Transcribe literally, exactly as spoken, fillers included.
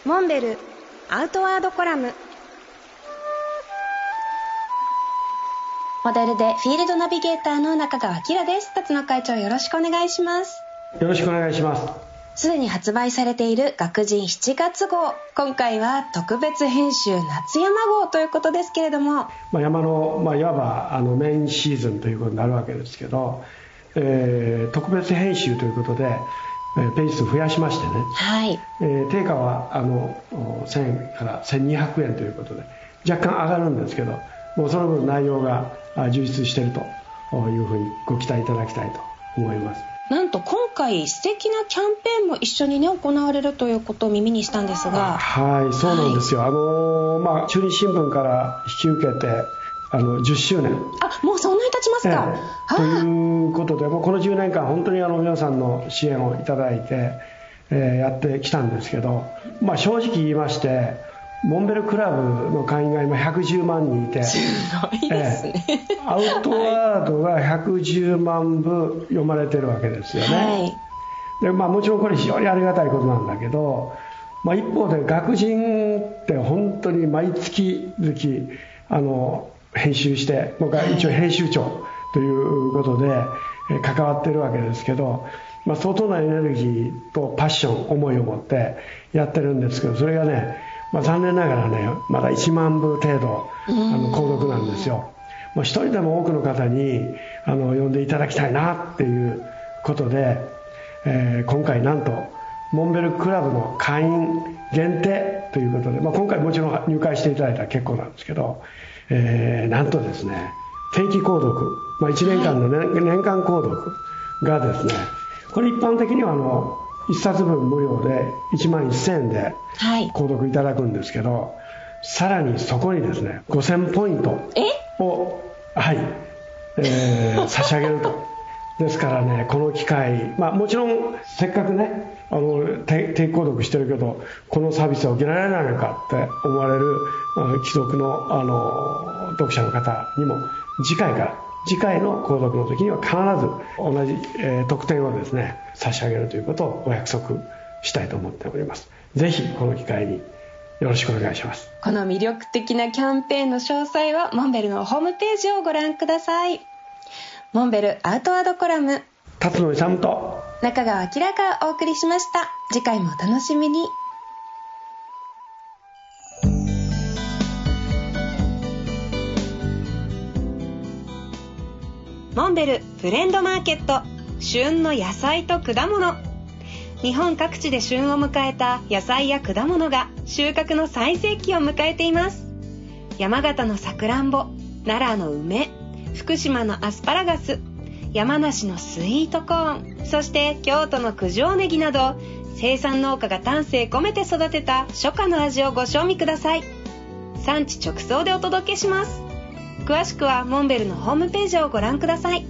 モンベルアウトワードコラム。モデルでフィールドナビゲーターの中川明です。辰野会長、よろしくお願いします。 よろしくお願いします。 すでに発売されている学人しちがつ号、今回は特別編集夏山号ということですけれども、 まあ、山の、まあ、いわばあのメインシーズンということになるわけですけど、えー、特別編集ということで、えー、ページ数増やしましてね、 はいえー、定価はあのせんえんからせんにひゃくえんということで若干上がるんですけど、もうその分内容が充実しているというふうにご期待いただきたいと思います。 なんと今回素敵なキャンペーンも一緒にね行われるということを耳にしたんですが。 はい、そうなんですよ、はい、あのまあ、中日新聞から引き受けてあのじゅっしゅうねん、 あ、もうそんなに経ちますか。 ええ、ということで、もうこのじゅうねんかん本当にあの皆さんの支援をいただいて、えー、やってきたんですけど、まあ、正直言いましてモンベルクラブの会員が今ひゃくじゅうまんにんいて、 すごいですね、 ええ、アウトワードがひゃくじゅうまんぶ読まれてるわけですよね、はい。でまあ、もちろんこれ非常にありがたいことなんだけど、まあ、一方で学人って本当に毎月々あの編集して、僕は一応編集長ということで関わってるわけですけど、まあ、相当なエネルギーとパッション、思いを持ってやってるんですけど、それがね、まあ、残念ながらねまだいちまんぶ程度あの購読なんですよ。もう一人でも多くの方にあの読んでいただきたいなっていうことで、えー、今回なんとモンベルクラブの会員限定ということで、まあ、今回もちろん入会していただいたら結構なんですけど、えー、なんとですね定期購読、まあ、いちねんかんの、ね、はい、年間購読がですね、これ一般的にはあのいっさつぶん無料でいちまんせんえんで購読いただくんですけど、はい、さらにそこにですねごせんポイントを、はいえー、差し上げると。ですからね、この機会、まあ、もちろんせっかくねあの定期購読してるけどこのサービスは受けられないのかって思われる既読の、あの読者の方にも次回から次回の購読の時には必ず同じ、えー、特典をですね差し上げるということをお約束したいと思っております。ぜひこの機会によろしくお願いします。 この魅力的なキャンペーンの詳細はモンベルのホームページをご覧ください。モンベルアウトワードコラム、 辰野勇と中川明がお送りしました。次回もお楽しみに。モンベルフレンドマーケット、旬の野菜と果物。日本各地で旬を迎えた野菜や果物が収穫の最盛期を迎えています。山形のさくらんぼ、奈良の梅、福島のアスパラガス、山梨のスイートコーン、そして京都の九条ネギなど、生産農家が丹精込めて育てた初夏の味をご賞味ください。産地直送でお届けします。詳しくはモンベルのホームページをご覧ください。